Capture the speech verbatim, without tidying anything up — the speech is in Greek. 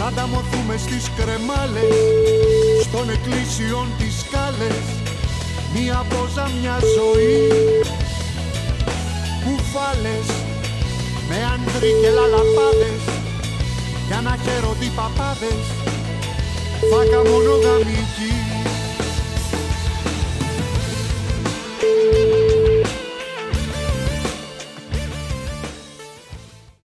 θα ανταμωθούμε στις κρεμάλες, στον εκκλήσιον τις σκάλες, μία πόζα μια ζωή, κουφάλες με ανδρί και λαλαπάδες, κι αναχαίρωτοι παπάδες, φάκα μονογαμική.